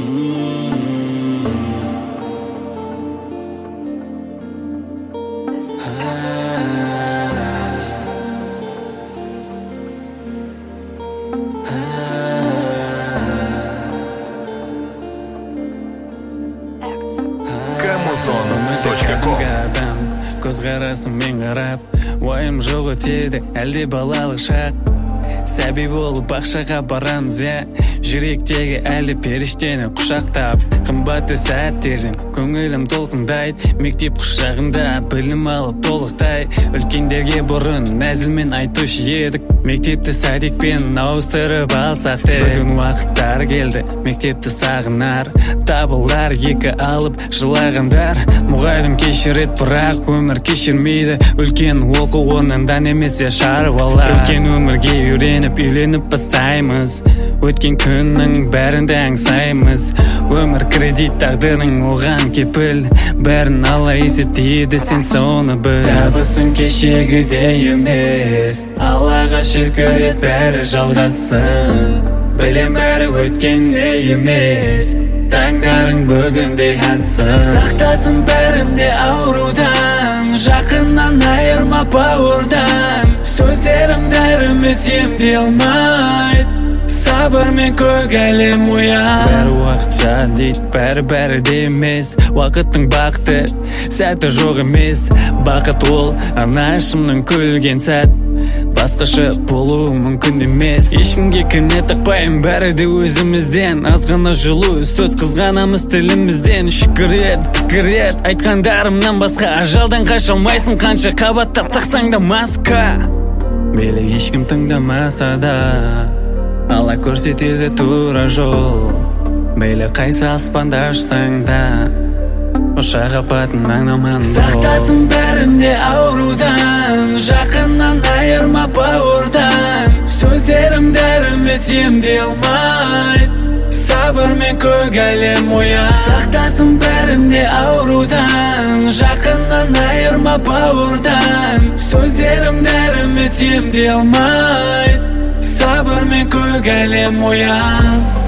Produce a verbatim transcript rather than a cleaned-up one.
Көз қарасымен қарап, ойым жоқ өтеді, әлде балалық шақ. Сәби болып бақшаға барамыз, я жүректегі әлі періштені құшақтап. Қымбатты сәттерден көңілім толқындайды, мектеп құшағында білім алып толықтай. Үлкендерге бұрын нәзілмен айтушы едік, мектепті садикпен ауыстырып алсақ те. Бүгін уақыттар келді, мектепті сағынар, табылар екі алып жылағандар. Мұғалім кешірет, бірақ өмір кешірмейді. Үлкен оқу орнынан емес шарып алар. Үлкен өмірге үйреніп, үйленіп бастаймыз. Өткен күннің бәрінде аңсаймыз. Өмір кредит, тағдырың оған кепіл. Бәрін ала есептейді, сен соны біл. Табысың кешегідей емес, Аллаға шүкір ет, бәрі жалғасын. Білем бәрі өткенде емес, таңдарың бүгінде хансын. Сақтасын бәрінде аурудан, жақыннан айырма бауырдан. Сөздерім дәріміз емделмайды, сабырмен көк әлем оян. Бәрі уақытша дейді, бәрі-бәрі де емес. Уақыттың бақыты, сәті жоқ емес. Бақыт ол анашымның күлген сәт. Басқаша болуы мүмкін емес. Ешкімге кінә тақпайым, бәрі де өзімізден. Азғана жылу, сөз қызғанамыз тілімізден. Шүкір ет, пікір ет, айтқандарымнан басқа. Ажалдан қаша алмайсың, қанша қабаттап тақсаң да маска. Мейлі ешкім тыңдамаса да, Алла көрсетеді тура жол. Мейлі қайсы аспанда ұшсаң да, ұшақ апатынан аман бол. Сақтасын бәрінде аурудан, жақыннан айырма бауырдан. Сөздерім дәріміз емделмайды, сабырмен көк әлем оян. Сақтасын бәрінде аурудан, жақыннан айырма бауырдан. Сөздерім дәріміз емделмайды, сабырмен көк әлем оян.